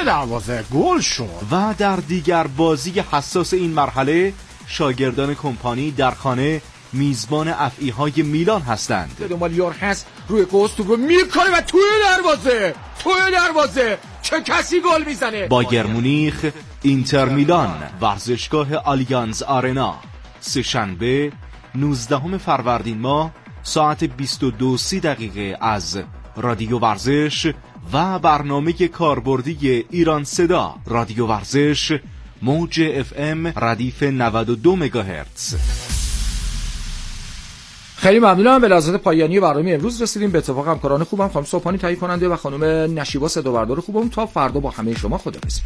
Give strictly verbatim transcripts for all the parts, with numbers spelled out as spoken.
دروازه گل شد. و در دیگر بازی حساس این مرحله شاگردان کمپانی در خانه میزبان افعی‌های میلان هستند. دنبال یار هست روی گوست رو میکنه و توی دروازه توی دروازه چه کسی گل میزنه. بایر مونیخ اینتر میلان، ورزشگاه آلیانز آرنا، سه‌شنبه نوزدهم فروردین ماه ساعت بیست و دو و سی دقیقه از رادیو ورزش و برنامه کاربردی ایران صدا. رادیو ورزش موج اف ام ردیف نود و دو مگاهرتز. خیلی ممنونم. به لحظات پایانی برنامه امروز رسیدیم. به اتفاق همکاران خوبم خانم صبحانی تهیه کننده و خانم نشیبا صدا بردار خوبم. تا فردا با همه شما خداحافظی.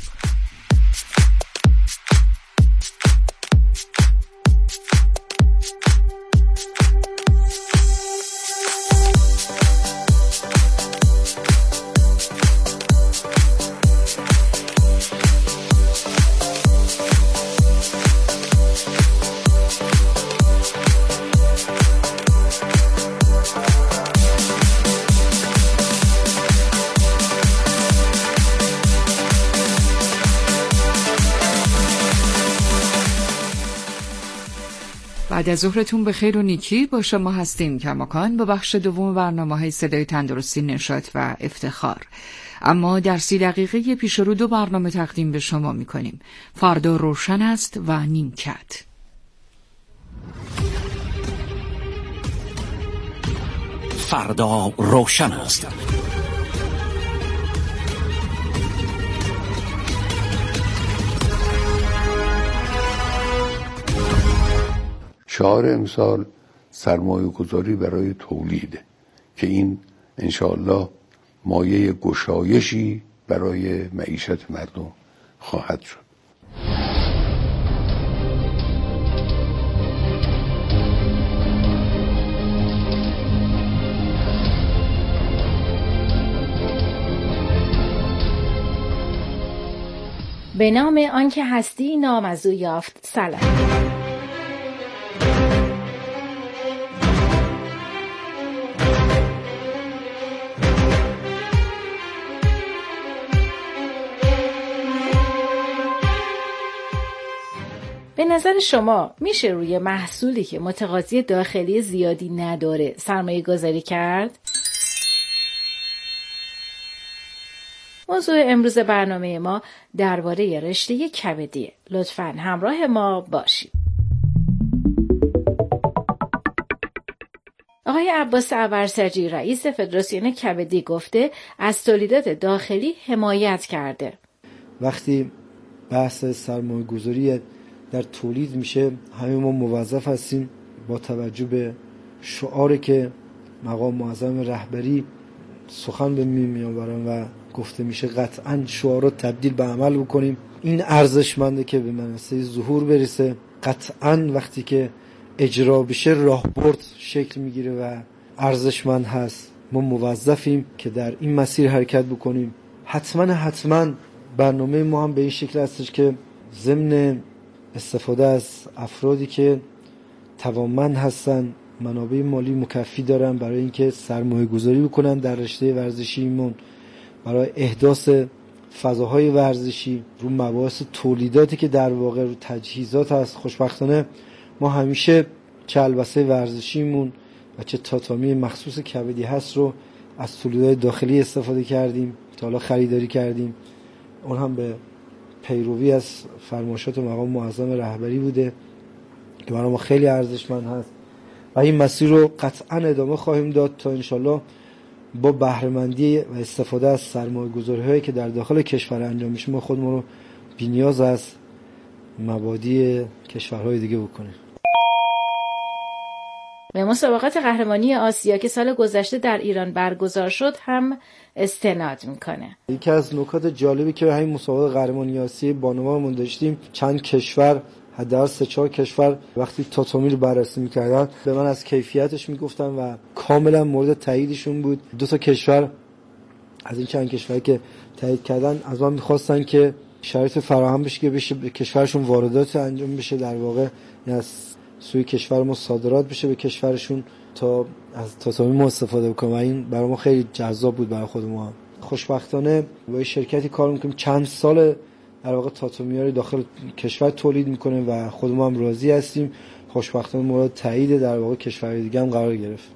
بعد از ظهرتون به خیر و نیکی. با شما هستیم کماکان با بخش دوم برنامه‌های صدای تندرستی، نشاط و افتخار. اما در سی دقیقه پیش رو دو برنامه تقدیم به شما می‌کنیم. فردا روشن است و نیمکت. فردا روشن است. شعار امسال سرمایه گذاری برای تولیده که این انشاءالله مایه گشایشی برای معیشت مردم خواهد شد. به نام آنکه هستی نام از او یافت. سلام. به نظر شما میشه روی محصولی که متقاضی داخلی زیادی نداره سرمایه گذاری کرد؟ موضوع امروز برنامه ما درباره رشته کبدیه. لطفاً همراه ما باشید. آقای عباس ابرسجی رئیس فدراسیون کبدی گفته از تولیدات داخلی حمایت کرده. وقتی بحث سرمایه گذاری در تولید میشه همه ما موظف هستیم با توجه به شعاری که مقام معظم رهبری سخن به میآورن و گفته میشه قطعاً شعار رو تبدیل به عمل بکنیم. این ارزشمنده که به منصه ظهور برسه. قطعاً وقتی که اجرا بشه راهبرد شکل میگیره و ارزشمند هست. ما موظفیم که در این مسیر حرکت بکنیم. حتما حتما برنامه ما هم به این شکل هستش که ضمن استفاده از افرادی که توانمند هستن، منابع مالی مکفی دارن برای اینکه سرمایه گذاری بکنن در رشته ورزشیمون، برای احداث فضاهای ورزشی رو مباحث تولیداتی که در واقع رو تجهیزات هست. خوشبختانه ما همیشه چه البسه ورزشیمون و چه تاتامی مخصوص کبدی هست رو از تولیدات داخلی استفاده کردیم تا حالا خریداری کردیم. اون هم به پیروی از فرمایشات مقام معظم رهبری بوده که برای ما خیلی ارزشمند هست و این مسیر رو قطعا ادامه خواهیم داد تا انشالله با بهره‌مندی و استفاده از سرمایه گذاری هایی که در داخل کشور انجام میشه ما خودمون رو بی‌نیاز از مبادی کشورهای دیگه بکنیم. به مسابقات قهرمانی آسیا که سال گذشته در ایران برگزار شد هم استناد میکنه. یکی از نکات جالبی که همین مسابقات قهرمانی آسیا بانوانمون داشتیم، چند کشور حداقل سه چهار کشور وقتی تاتامی رو بررسی میکردن به من از کیفیتش میگفتن و کاملا مورد تاییدشون بود. دو تا کشور از این چند کشوری که تایید کردن از من میخواستن که شرایط فراهم بشه که بشه به کشورشون واردات انجام بشه، در واقع از سوی کشور ما صادرات بشه به کشورشون تا از تاتامی ما استفاده بکنیم و این برای ما خیلی جذاب بود برای خود ما. خوشبختانه با شرکتی کار میکنیم چند سال در واقع تاتومیاری داخل کشور تولید میکنه و خودمون هم راضی هستیم. خوشبختانه مورد تایید در واقع کشورهای دیگه هم قرار گرفت.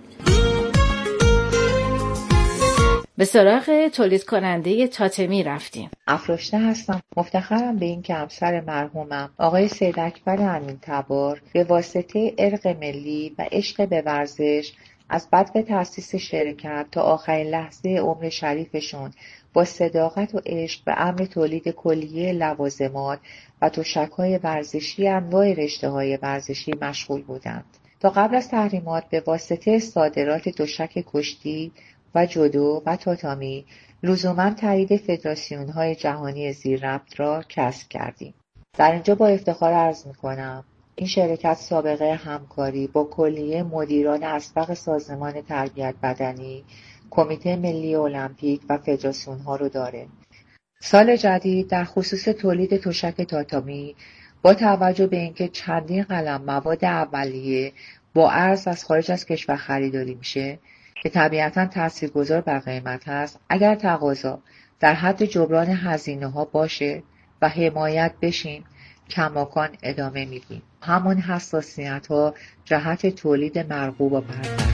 به سراغ تولید کننده تاتمی رفتیم. افراشته هستم. مفتخرم به این که همسر مرحومم آقای سید اکبر امین‌تبار به واسطه ارق ملی و عشق به ورزش از بدو تأسیس شرکت تا آخرین لحظه عمر شریفشون با صداقت و عشق به امر تولید کلیه لوازمات و تشک‌های ورزشی انواع رشته‌های ورزشی مشغول بودند. تا قبل از تحریمات به واسطه صادرات تشک کشتی و جودو و تاتامی لزوما تایید فدراسیون‌های جهانی زیر ربط را کسب کردیم. در اینجا با افتخار عرض می‌کنم این شرکت سابقه همکاری با کلیه مدیران اسبق سازمان تربیت بدنی، کمیته ملی المپیک و فدراسیون‌ها رو داره. سال جدید در خصوص تولید تشک تاتامی با توجه به اینکه چندین قلم مواد اولیه با ارز از خارج از کشور خریداری میشه که طبیعتاً تاثیرگذار بر قیمت هست، اگر تقاضا در حد جبران هزینه‌ها باشه و حمایت بشیم کماکان ادامه میدیم. همون حساسیت‌ها جهت تولید مرغوب و برتر.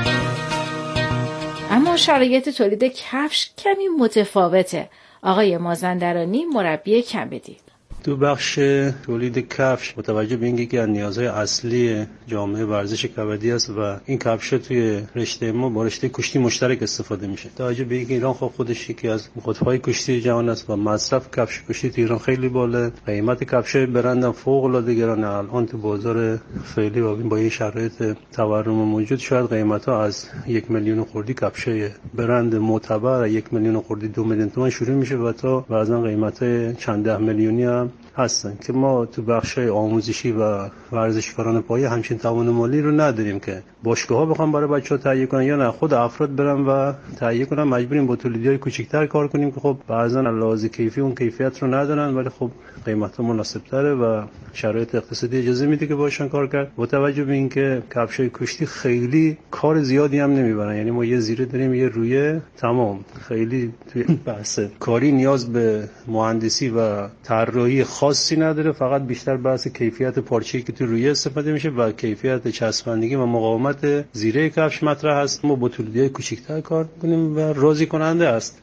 اما شرایط تولید کفش کمی متفاوته. آقای مازندرانی مربی کبدی. تو بخش تولید کفش متوجه به اینکه یکی از نیازهای اصلی جامعه ورزش کبدی است و این کفش توی رشته ما با رشته کشتی مشترک استفاده میشه. توجه به اینکه ایران خب خودش یکی از قطب‌های کشتی جهان است و مصرف کفش کشتی تو ایران خیلی بالا، قیمت کفش برند هم فوق العاده گرانه. الان تو بازار فعلی با این شرایط تورم موجود شاید قیمت‌ها از یک میلیون خردی کفش برند معتبر یک میلیون خردی دو میلیون تومان شروع میشه و تا بعضا قیمت‌های چند ده میلیونی هم هستن که ما تو بخشای آموزشی و ورزشکاران پایه همچین توان مالی رو نداریم که باشگاه‌ها بخوام برای بچه‌ها تهیه کنن یا نه خود افراد برن و تهیه کنن. مجبوریم با تولیدی‌های کوچیک‌تر کار کنیم که خب بعضا لحاظ کیفی اون کیفیت رو ندارن ولی خب قیمت‌ها مناسب‌تره و شرایط اقتصادی اجازه میده که باشن کار کرد. با توجه به اینکه کفشای کشتی خیلی کار زیادی هم نمیبرن، یعنی ما یه زیره داریم یه رویه تمام، خیلی توی بحث کاری نیاز به مهندسی و طراحی خاصی نداره، فقط بیشتر بحث کیفیت پارچه‌ای که تو رویه استفاده میشه و کیفیت چسبندگی و مقاومت زیره کفش مطرح هست. ما با تولیدهای کوچیک‌تر کار می‌کنیم و راضی کننده است.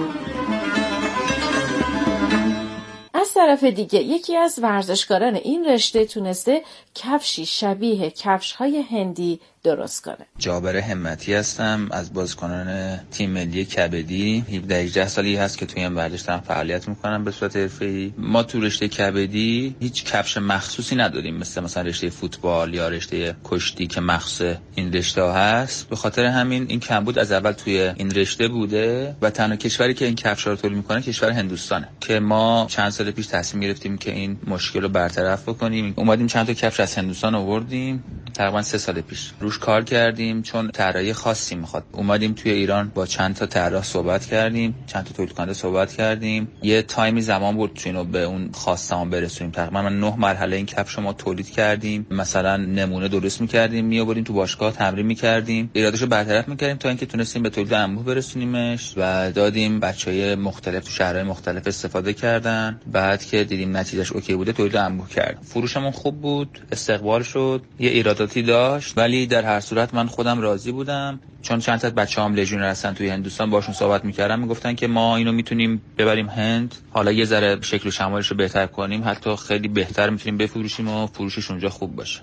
از طرف دیگه یکی از ورزشکاران این رشته تونسته کفشی شبیه کفش‌های هندی درست کنه. جابر همتی هستم، از بازیکنان تیم ملی کبدی. هفده هجده سالی هست که توی این ورزش دارم فعالیت میکنم به صورت حرفه‌ای. ما تو رشته کبدی هیچ کفش مخصوصی نداریم مثل مثلا رشته فوتبال یا رشته کشتی که مخصوص این رشته هست. به خاطر همین این کمبود از اول توی این رشته بوده و تنها کشوری که این کفشا رو تولید میکنه کشور هندوستانه که ما چند سال پیش تصمیم گرفتیم که این مشکل رو برطرف بکنیم. اومدیم چند تا کفش از هندوستان آوردیم تقریبا سه سال پیش. روش کار کردیم چون طراحی خاصی میخواد. اومدیم توی ایران با چند تا طراح صحبت کردیم، چند تا تولید کننده صحبت کردیم. یه تایمی زمان بود تو اینو به اون خواستمون برسونیم. تقریبا من نه مرحله این کفش ما تولید کردیم. مثلا نمونه درست میکردیم، میآوردیم تو باشگاه تمرین میکردیم، ایراداشو برطرف میکردیم تا اینکه تونستیم به تولید انبوه برسونیمش و دادیم. بچهای مختلف تو شهرهای مختلف استفاده کردن. بعد که دیدیم نتیجهش اوکی بوده تولید انبوه کردیم. فروشمون خوب بود، استقبال شد. یه ایراداتی داشت ولی در هر صورت من خودم راضی بودم چون چند تا بچه‌ام لژیونر هستن توی هندوستان، باشون صحبت می‌کردم میگفتن که ما اینو میتونیم ببریم هند، حالا یه ذره شکل و شمالش رو بهتر کنیم، حتی خیلی بهتر میتونیم بفروشیم و فروشش اونجا خوب باشه.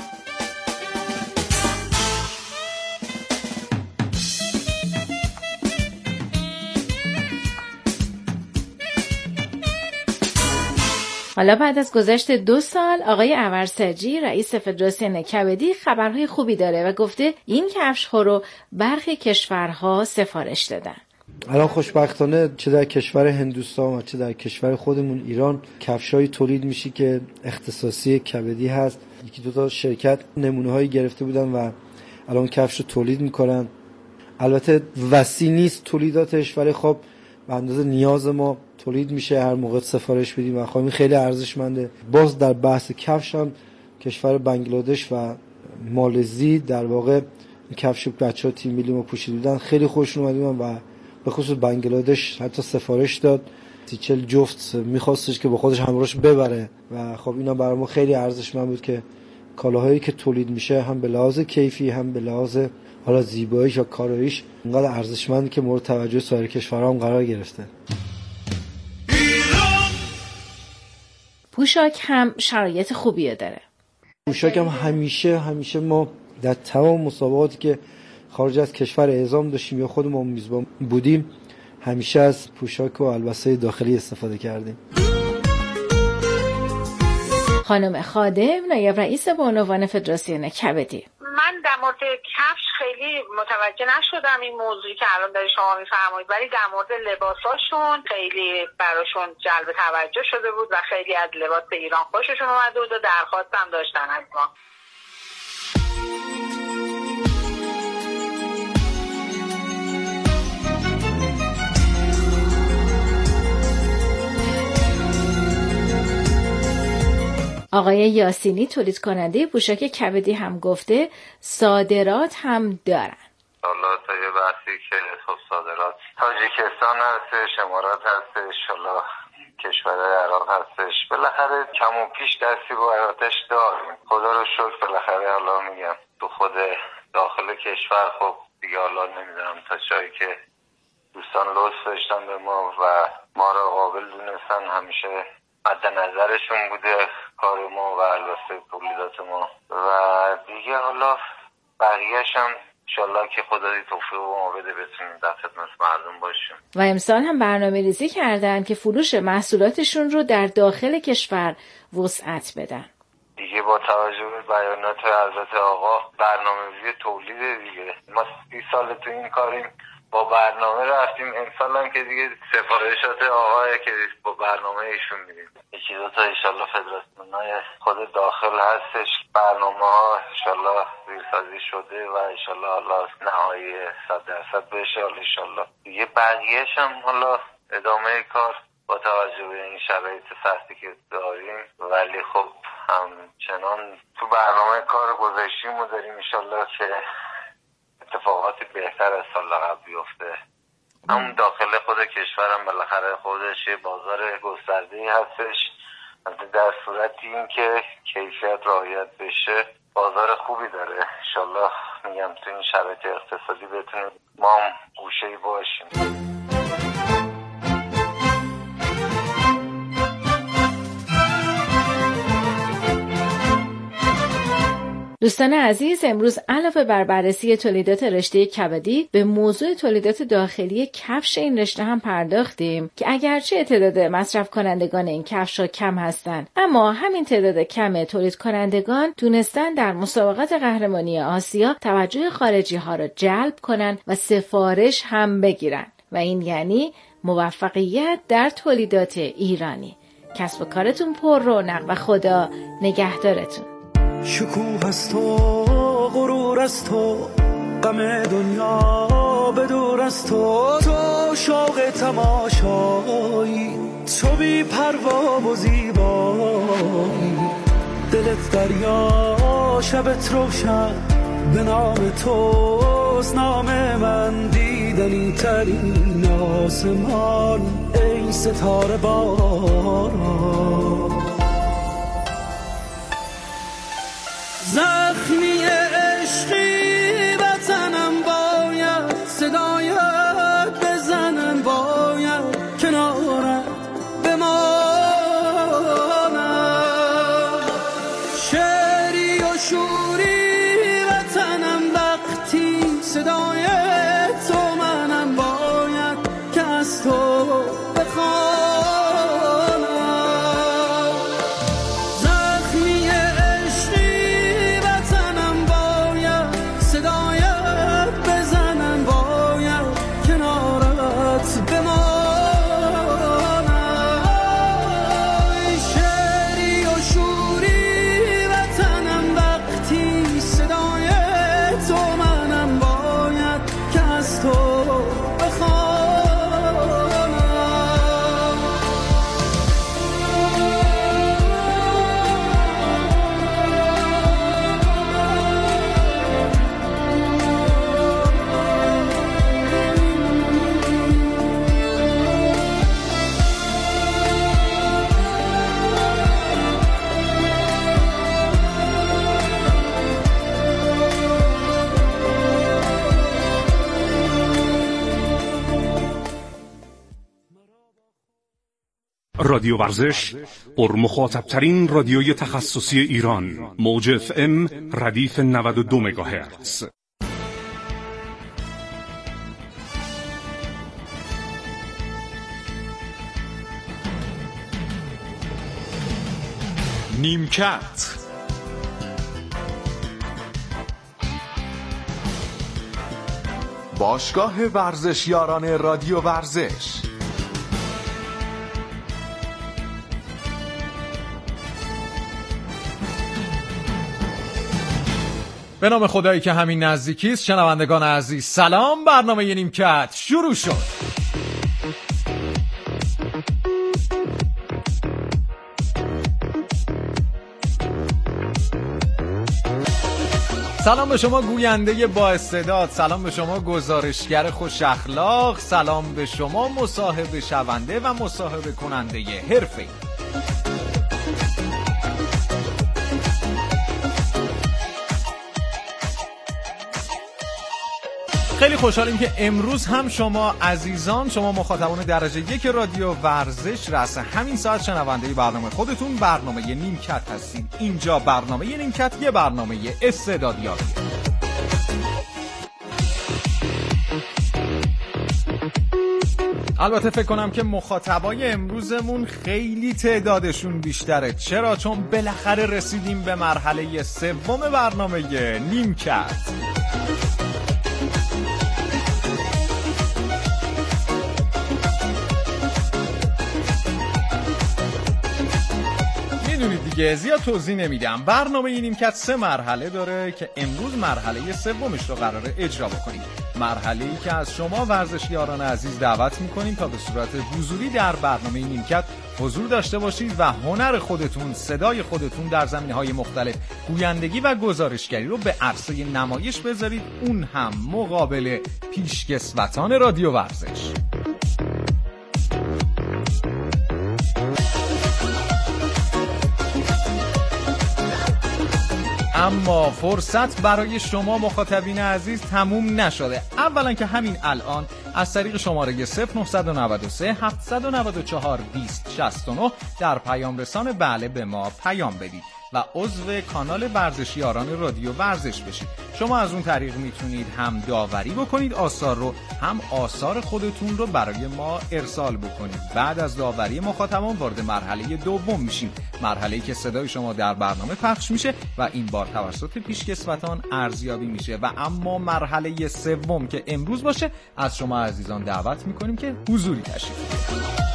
حالا بعد از گذشت دو سال آقای اورسجی رئیس فدراسیون کبدی خبرهای خوبی داره و گفته این کفش ها رو برخی کشورها سفارش دادن. الان خوشبختانه چه در کشور هندوستان و چه در کشور خودمون ایران کفشایی تولید میشه که اختصاصی کبدی هست. یکی دو تا شرکت نمونه هایی گرفته بودن و الان کفش رو تولید میکنن. البته وسیع نیست تولیداتش ولی خب به اندازه نیاز ما تولید میشه، هر موقع سفارش بدیم و خب خیلی ارزشمنده. باز در بحث کفش هم کشور بنگلادش و مالزی در واقع کفش بچه‌ها تیم ملی ما پوشیده بودن، خیلی خوششون اومد و به خصوص بنگلادش حتی سفارش داد سی چل جفت میخواستش که با خودش همراهش ببره و خب اینا برای ما خیلی ارزشمند بود که کالاهایی که تولید میشه هم به لحاظ کیفی هم به لحاظ حالا زیباییش یا کاراییش انقدر ارزشمندی که مورد توجه سایر کشورها هم قرار گرفته. پوشاک هم شرایط خوبی داره. پوشاک هم همیشه همیشه ما در تمام مسابقاتی که خارج از کشور اعزام داشتیم یا خودمون میزبان بودیم همیشه از پوشاک و البسه داخلی استفاده کردیم. خانم خادم نایب رئیس به عنوان فدراسیون کبدی: من در مورد کفش خیلی متوجه نشدم این موضوعی که الان داری شما میفرمایید، ولی در مورد لباساشون خیلی براشون جلب توجه شده بود و خیلی از لباس ایران خوششون اومده بود و درخواستم داشتن از ما. آقای یاسینی تولید کننده پوشاک کبدی هم گفته صادرات هم دارن. حالا تا یه بحثی که خب صادرات تاجیکستان هستش، امارات هستش، حالا کشور عراق هستش، بالاخره کم و پیش دستی با آتش داریم. خدا رو شکر بالاخره حالا میگم تو خود داخل کشور خب دیگه حالا نمیدونم تا جایی که دوستان لطف داشتن به ما و ما رو قابل دونستن همیشه مد نظرشون بوده کار ما و البته تولیدات ما و دیگه حالا بقیه‌اش هم انشالله که خدا توفیق به ما بده بتونیم در خدمت مردم باشیم. و امسال هم برنامه ریزی کردن که فروش محصولاتشون رو در داخل کشور وسعت بدن. دیگه با توجه به بیانات حضرت آقا برنامه‌ریزی تولید دیگه ما سی سال تو این کاریم، با برنامه رفتیم، امسال هم که دیگه سفارشات آقای که با برنامه ایشون میدیم. یکی دو تا انشالله فدراسیونای خود داخل هستش، برنامه ها انشالله زیرسازی شده و انشالله حالا نهایی صد درصد بشه. حالا انشالله دیگه بقیهش هم حالا ادامه کار با توجه به این شرایط سختی که داریم، ولی خب همچنان تو برنامه کار گذاشتیم و داریم انشالله که اتفاقات بهتر از سال قبل بیفته. همون داخل خود کشورم بالاخره خودش یه بازار گسترده‌ای هستش، در صورتی این که کیفیت رعایت بشه بازار خوبی داره. انشالله میگم تو این شرایط اقتصادی بتونیم ما هم گوشه‌ای باشیم. دوستان عزیز، امروز علاوه بر بررسی تولیدات رشته کبدی به موضوع تولیدات داخلی کفش این رشته هم پرداختیم که اگرچه تعداد مصرف کنندگان این کفش ها کم هستند، اما همین تعداد کم تولید کنندگان تونستن در مسابقات قهرمانی آسیا توجه خارجی ها را جلب کنن و سفارش هم بگیرن و این یعنی موفقیت در تولیدات ایرانی. کسب و کارتون پر رونق و خدا نگهدارتون. شکوه از تو، غرور از تو، غم دنیا به دور از تو، تو شوق تماشایی، تو بی پروا و زیبایی، دلت دریا شبت روشن، به نام توست نام من، دیدنی ترین آسمان ای ستاره باران. زخمی عشقی وطنم باید صدایت بزنم، باید کنارت بمانم، شعری و شوری وطنم وقتی صدای تو منم، باید که از تو بخوانم. رادیو ورزش پر مخاطبترین رادیوی تخصصی ایران، موج اف ام ردیف نود و دو مگاهرتز. نیمکت باشگاه ورزشیاران رادیو ورزش. به نام خدایی که همین نزدیکی است. شنوندگان عزیز سلام، برنامه نیمکت شروع شد. سلام به شما گوینده با استعداد، سلام به شما گزارشگر خوش اخلاق، سلام به شما مصاحبه شونده و مصاحبه کننده حرفه‌ای. خیلی خوشحالیم که امروز هم شما عزیزان، شما مخاطبان درجه یک رادیو ورزش رأس همین ساعت شنونده برنامه خودتون، برنامه نیمکت هستین. اینجا برنامه نیمکت یه برنامه استعدادیابیه. البته فکر کنم که مخاطبای امروزمون خیلی تعدادشون بیشتره. چرا؟ چون بالاخره رسیدیم به مرحله سوم برنامه نیمکت. دیگه زیاد توضیح نمیدم. برنامه نیمکت سه مرحله داره که امروز مرحله سومش رو قراره اجرا بکنیم. مرحله‌ای که از شما ورزشیاران عزیز دعوت میکنیم تا به صورت حضوری در برنامه نیمکت حضور داشته باشید و هنر خودتون، صدای خودتون در زمینه‌های مختلف، گویندگی و گزارشگری رو به عرصه نمایش بذارید، اون هم مقابل پیشکسوتان رادیو ورزش. اما فرصت برای شما مخاطبین عزیز تموم نشده. اولا که همین الان از طریق شماره صفر نه نه سه هفت نه چهار بیست شصت و نه در پیام رسان بله به ما پیام بدید و عضو کانال ورزشیاران رادیو ورزش بشید. شما از اون طریق میتونید هم داوری بکنید آثار رو، هم آثار خودتون رو برای ما ارسال بکنید. بعد از داوری مخاطبان وارد مرحله دوم میشیم، مرحله‌ای که صدای شما در برنامه پخش میشه و این بار توسط پیشکسوتان ارزیابی میشه. و اما مرحله سوم که امروز باشه، از شما عزیزان دعوت میکنیم که حضوری تشریف بیارید.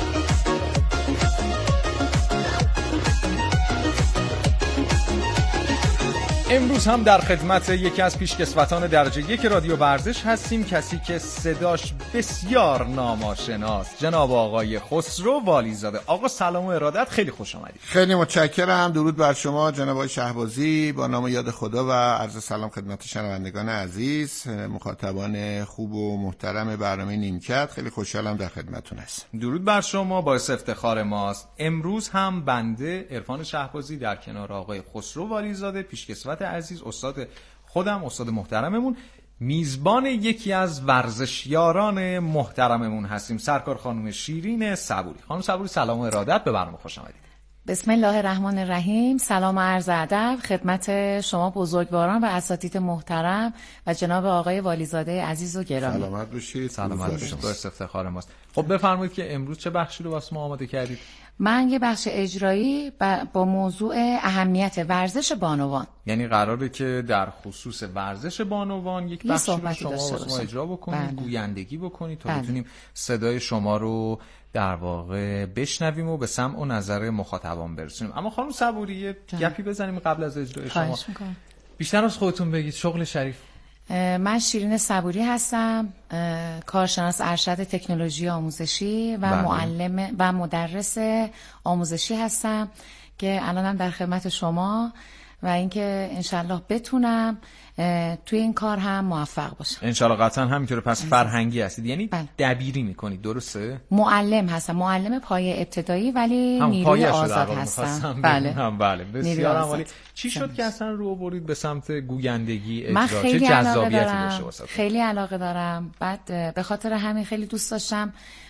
امروز هم در خدمت یکی از پیشکسوتان درجه یک رادیو ورزش هستیم، کسی که صداش بسیار ناماشناست، جناب آقای خسرو والیزاده. آقا سلام و ارادت، خیلی خوش آمدید. خیلی متشکرم. درود بر شما جناب آقای شهبازی، با نام یاد خدا و عرض سلام خدمت شنوندگان عزیز، مخاطبان خوب و محترم برنامه نیمکت. خیلی خوشحالم در خدمتتون هستم. درود بر شما، باعث افتخار ماست. امروز هم بنده عرفان شهبازی در کنار آقای خسرو والیزاده پیشکسوت عزیز، استاد خودم، استاد محترممون، میزبان یکی از ورزشیاران محترممون هستیم، سرکار خانم شیرین صبوری. خانم صبوری سلام و ارادت، به برنامه خوش آمدید. بسم الله الرحمن الرحیم. سلام و عرض ادب خدمت شما بزرگواران و اساتید محترم و جناب آقای والیزاده عزیز و گرامی. سلامت باشید. سلامت باشید، باعث افتخار ماست. خب بفرمایید که امروز چه بخشی رو واسه ما آماده کردید؟ من یه بخش اجرایی با موضوع اهمیت ورزش بانوان. یعنی قراره که در خصوص ورزش بانوان یک بخشی رو شما واسه ما اجرا بکنید، بله. گویندگی بکنید تا بله. بتونیم صدای شما رو در واقع بشنویم و به سمع و نظر مخاطبان برسونیم. اما خانم صبوری یه گپی بزنیم قبل از اجرای شما. میکنم. بیشتر از خودتون بگید. شغل شریف. من شیرین صبوری هستم، کارشناس ارشد تکنولوژی آموزشی و بله. معلم و مدرس آموزشی هستم که الانم در خدمت شما و اینکه انشالله بتونم توی این کار هم موفق باشم. انشالله قطعا همینطوره. پس فرهنگی هستید، یعنی بله. دبیری میکنید، درسته؟ معلم هستم، معلم پایه ابتدایی ولی نیروی آزاد هستم. بله هم بله بسیار عالی. چی شد که اصلا رو برید به سمت گویندگی، اجرا؟ من خیلی چه جذابیتی داشته واسه؟ خیلی علاقه دارم. بعد به خاطر همین خیلی دوست داشتم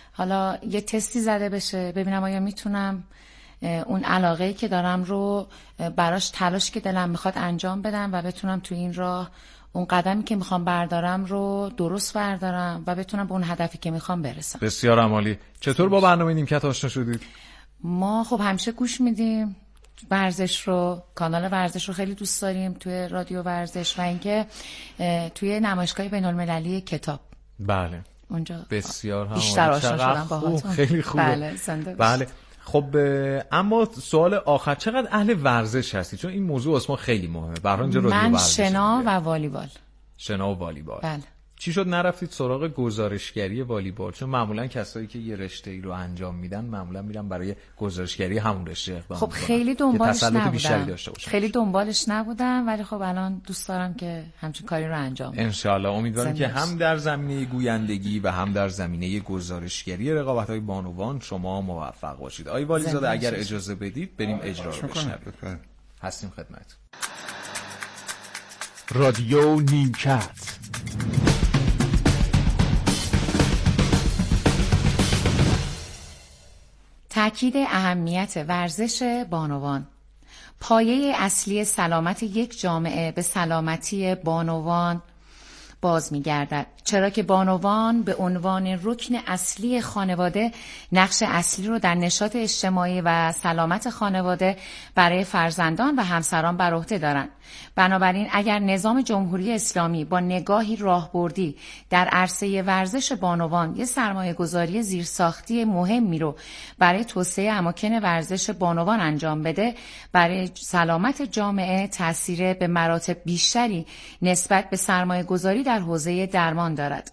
حالا یه تستی زده بشه ببینم آیا میتونم اون علاقه‌ای که دارم رو براش تلاش که دلم میخواد انجام بدم و بتونم تو این راه اون قدمی که میخوام بردارم رو درست بردارم و بتونم به اون هدفی که میخوام برسم. بسیار عالی. چطور با برنامه نیمکت آشنا شدید؟ ما خب همیشه گوش میدیم ورزش رو، کانال ورزش رو خیلی دوست داریم توی رادیو ورزش و اینکه توی نمایشگاه بین‌المللی کتاب. بله. اونجا بسیار هم بیشتر آشنا شدم باهاتون. خیلی خوبه. بله زنده بله. خب اما سوال آخر، چقدر اهل ورزش هستی؟ چون این موضوع واسه ما خیلی مهمه. برای اینجا رادیو من ورزش شنا و والیبال. شنا و والیبال. بله. چی شد نرفتید سراغ گزارشگری والیبال؟ چون معمولا کسایی که یه رشته‌ای رو انجام میدن معمولا میرن برای گزارشگری همون رشته اقدام خب میکنن. خیلی دنبالش نبودم. خیلی دنبالش نبودم ولی خب الان دوست دارم که همچین کاری رو انجام بدم. ان شاءالله امیدوارم که هم در زمینه گویندگی و هم در زمینه گزارشگری رقابت‌های بانوان شما موفق باشید. آقای والیزاده اگر اجازه بدید بریم اجرا رو بشنویم. هستیم خدمت. رادیو نیمکت. تأکید اهمیت ورزش بانوان. پایه اصلی سلامت یک جامعه به سلامتی بانوان باز می‌گردد، چرا که بانوان به عنوان رکن اصلی خانواده نقش اصلی رو در نشاط اجتماعی و سلامت خانواده برای فرزندان و همسران بر عهده دارند. بنابراین اگر نظام جمهوری اسلامی با نگاهی راهبردی در عرصه ورزش بانوان یه سرمایه‌گذاری زیرساختی مهمی رو برای توسعه اماکن ورزش بانوان انجام بده، برای سلامت جامعه تأثیر به مراتب بیشتری نسبت به سرمایه‌گذاری در حوزه درمان دارد.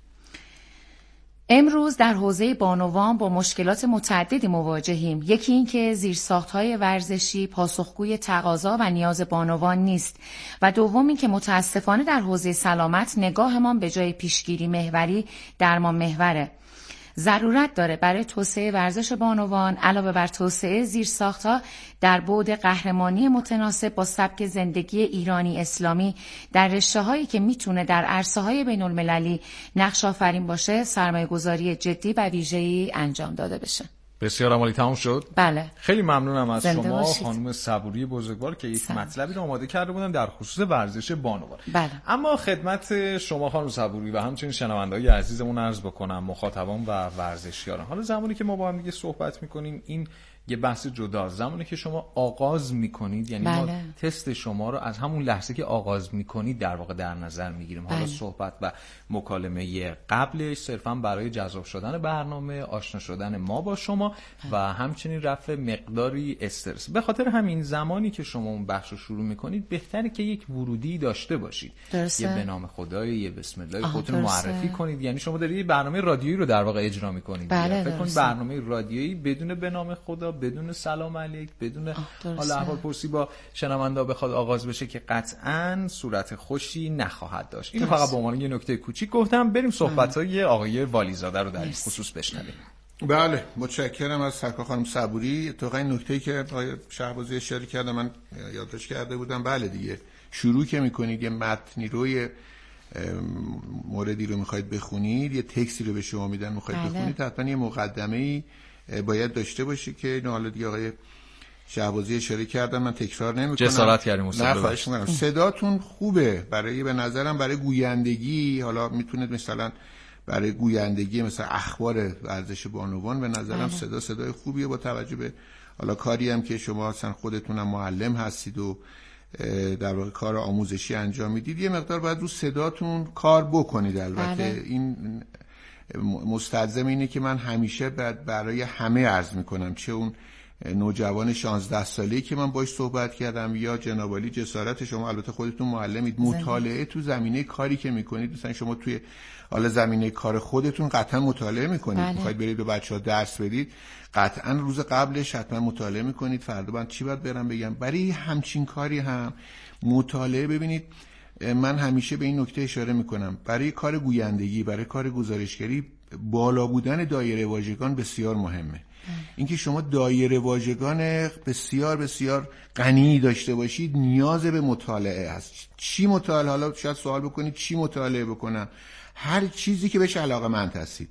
امروز در حوزه بانوان با مشکلات متعددی مواجهیم. یکی این که زیرساخت‌های ورزشی پاسخگوی تقاضا و نیاز بانوان نیست و دوم این که متاسفانه در حوزه سلامت نگاهمان به جای پیشگیری محوری درمان محوره. ضرورت داره برای توسعه ورزش بانوان علاوه بر توسعه زیرساخت‌ها در بعد قهرمانی متناسب با سبک زندگی ایرانی اسلامی در رشته‌هایی که میتونه در عرصه‌های بین‌المللی نقش آفرین باشه سرمایه‌گذاری جدی و ویژه‌ای انجام داده بشه. بسیار عالی. تموم شد؟ بله. خیلی ممنونم از شما باشید. خانم صبوری بزرگوار که یک مطلبی رو آماده کرده بودن در خصوص ورزش بانوان. بله. اما خدمت شما خانم صبوری و همچنین شنونده‌های عزیزمون عرض بکنم، مخاطبان و ورزشیاران، حالا زمانی که ما با هم دیگه صحبت می‌کنیم این یه بحث جدا، زمانی که شما آغاز میکنید یعنی بله. ما تست شما رو از همون لحظه که آغاز میکنید در واقع در نظر میگیریم. حالا بله. صحبت و مکالمه قبلش صرفا برای جذاب شدن برنامه، آشنا شدن ما با شما بله. و همچنین رفع مقداری استرس. به خاطر همین زمانی که شما اون بخش رو شروع میکنید بهتره که یک ورودی داشته باشید. درسته. یه به نام خدای، یه بسم الله خودتون معرفی کنید. یعنی شما دارید یه برنامه رادیویی رو در واقع اجرا میکنید. بله. فکر کنید برنامه رادیویی بدون به نام خدا، بدون سلام علیک، بدون حال احوال پرسی با شنونده بخواد آغاز بشه که قطعاً صورت خوشی نخواهد داشت. اینو فقط به عنوان یه نکته کوچیک گفتم. بریم صحبت‌های آقای والیزاده رو در این خصوص بشنویم. بله، متشکرم از سرکار خانم صبوری. تو این نکته‌ای که آقای شهبازی اشاره کرده من یادداشت کرده بودم. بله دیگه، شروع که می‌کنید یه متنی روی موردی رو می‌خواید بخونید، یه تکستی رو به شما میدن می‌خواید بله. بخونید، حتما یه مقدمه‌ای باید داشته باشه که اینو حالا دیگه آقای شهبازی اشاره کردن، من تکرار نمی‌کنم. جسارت کردیم نه خواهش می‌کنم. صداتون خوبه برای به نظرم برای گویندگی، حالا میتونید مثلا برای گویندگی مثلا اخبار ورزش بانوان به نظرم آه. صدا صدای خوبیه با توجه به حالا کاری هم که شما اصلا خودتونم معلم هستید و در واقع کار آموزشی انجام میدید، یه مقدار باید رو صداتون کار بکنید. البته بله. این مستلزم اینه که من همیشه برای همه عرض میکنم، چه اون نوجوان شانزده ساله‌ای که من باش صحبت کردم یا جناب عالی جسارت شما، البته خودتون معلمید، مطالعه تو زمینه کاری که میکنید، مثلا شما توی حالا زمینه کار خودتون قطعا مطالعه میکنید، بله. میخواید برید به بچه‌ها درس بدید، قطعا روز قبلش حتما مطالعه میکنید فردا من چی باید برم بگم. برای همچین کاری هم مطالعه، ببینید من همیشه به این نکته اشاره میکنم، برای کار گویندگی، برای کار گزارشگری بالا بودن دایره واژگان بسیار مهمه. اینکه شما دایره واژگان بسیار بسیار غنی داشته باشید نیاز به مطالعه هست. چی مطالعه؟ حالا شاید سوال بکنید چی مطالعه بکنم؟ هر چیزی که بهش علاقه‌مند هستید.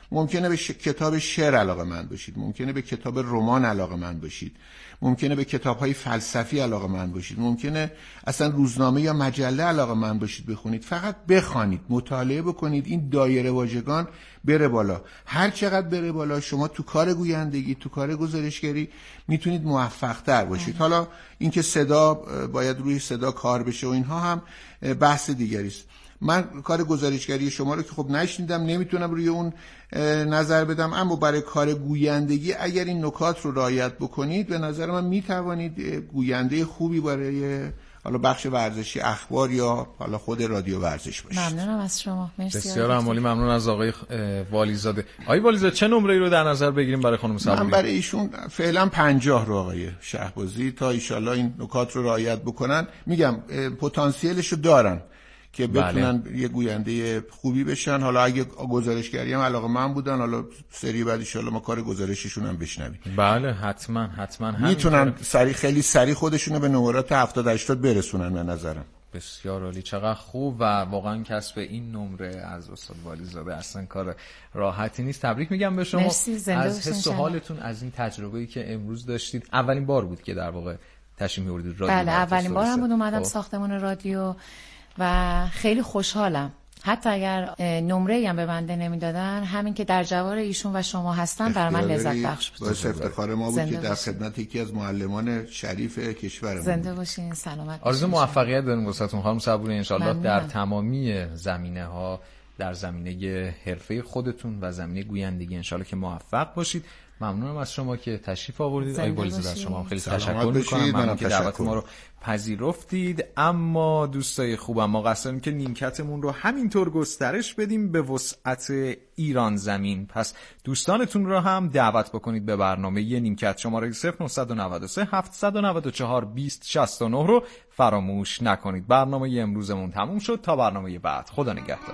ممکنه به ش... کتاب شعر علاقه‌مند باشید، ممکنه به کتاب رمان علاقه‌مند باشید، ممکنه به کتاب‌های فلسفی علاقه‌مند باشید، ممکنه اصلا روزنامه یا مجله علاقه‌مند باشید بخونید. فقط بخوانید، مطالعه بکنید، این دایره واژگان بره بالا. هر چقدر بره بالا شما تو کار گویندگی، تو کار گزارشگری میتونید موفق‌تر باشید. حالا اینکه صدا باید روی صدا کار بشه و اینها هم بحث دیگری است. من کار گزارشگری شما رو که خب نشنیدم، نمیتونم روی اون نظر بدم، اما برای کار گویندگی اگر این نکات رو رعایت بکنید به نظر من میتوانید گوینده خوبی برای حالا بخش ورزشی، اخبار یا حالا خود رادیو ورزش باشید. ممنونم از شما. مرسی. بسیار عالی. ممنون از آقای والیزاده. آقای والیزاده چه نمره‌ای رو در نظر بگیریم برای خانم صبوری؟ من برای ایشون فعلا پنجاه رو آقای شهبازی، تا ان شاءالله این نکات رو رعایت بکنن. میگم پتانسیلش رو دارن که بتونن بله. یه گوینده خوبی بشن. حالا اگه گزارشگری هم علاقه من بودن، حالا سری بعد ان شاءالله ما کار گزارششون هم بشنویم. بله حتما حتما میتونن سری خیلی سری خودشونو به نمرات هفتاد هشتاد برسونن به نظرم. بسیار عالی، چقدر خوب. و واقعا کسب این نمره از استاد والیزاده اصلا کار راحتی نیست. تبریک میگم به شما از حس و حالتون، از این تجربه‌ای که امروز داشتید. اولین بار بود که در واقع تشریف می‌آوردید رادیو؟ بله اولین بار هم بود اومدم ساختمان رادیو و خیلی خوشحالم. حتی اگر نمره‌ای هم به بنده نمیدادن، همین که در جوار ایشون و شما هستن برای من لذت بخش بود. باعث افتخار ما بود که در خدمت یکی از معلمان شریف کشورمون. زنده باشین، سلامت. آرزو موفقیت داریم واسهتون خانم صبوری، ان شاءالله در تمامی زمینه‌ها، در زمینه حرفه خودتون و زمینه گویندگی ان شاءالله که موفق باشید. ممنونم از شما که تشریف آوردید. آقای والیزاده از شما هم خیلی تشکر می‌کنم. ممنون که دعوت ما رو پذیرفتید. اما دوستای خوبم، ما قصد داریم که نیمکتمون رو همینطور گسترش بدیم به وسعت ایران زمین. پس دوستانتون رو هم دعوت بکنید به برنامه ی نیمکت. شماره صفر نه نه سه هفت نه چهار دو صفر شش نه رو فراموش نکنید. برنامه امروزمون تموم شد. تا برنامه بعد، خدا نگهدار.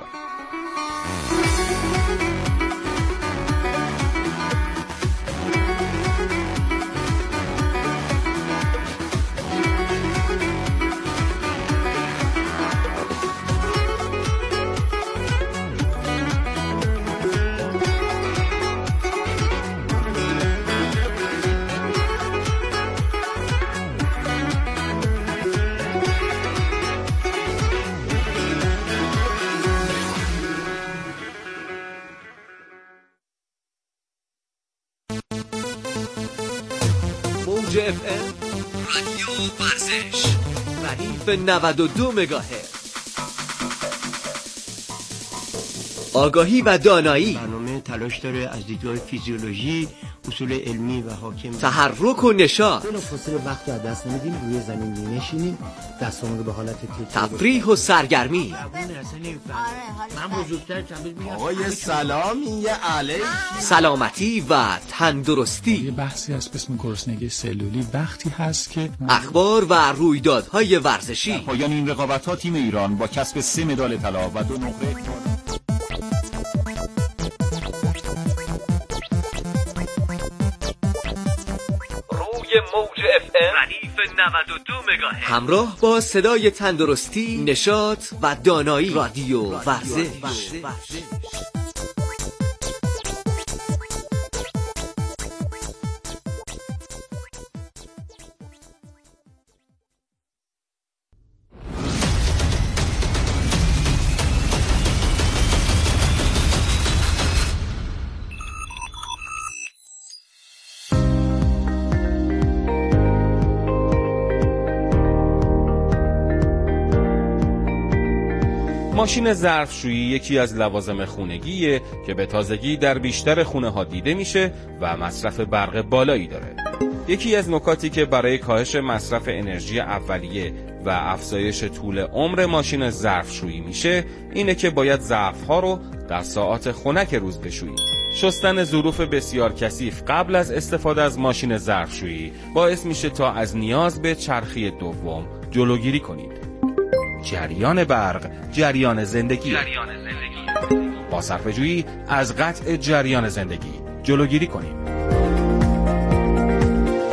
موج اف ام رادیو ورزش ردیف نود و دو مگاهرتز. آگاهی و دانایی. برنامه تلاش داره از دیدگاه فیزیولوژی، اصول علمی و حاکم، تحرک و نشاط. بلافاصله وقت رو دست نمیدیم، روی زمین می‌نشینیم، دستامون رو به حالت تفریح و سرگرمی. من بزرگتر چند میگم آقای سلامی یه علیک. سلامتی و تندرستی. یه بحثی هست به اسم گرسنگی سلولی. وقتی هست که اخبار و رویدادهای ورزشی. پایان این رقابت‌ها تیم ایران با کسب سه مدال طلا و دو نقره موج اف ام ردیف نود و دو مگاهرتز همراه با صدای تندرستی، نشاط و دانایی. رادیو ورزش. ماشین ظرفشویی یکی از لوازم خونگیه که به تازگی در بیشتر خونه ها دیده میشه و مصرف برق بالایی داره. یکی از نکاتی که برای کاهش مصرف انرژی اولیه و افزایش طول عمر ماشین ظرفشویی میشه اینه که باید ظرف‌ها رو در ساعات خنک روز بشویید. شستن ظروف بسیار کثیف قبل از استفاده از ماشین ظرفشویی باعث میشه تا از نیاز به چرخی دوم جلوگیری کنید. جریان برق، جریان زندگی. جریان زندگی. با صرفه‌جویی از قطع جریان زندگی جلوگیری کنیم.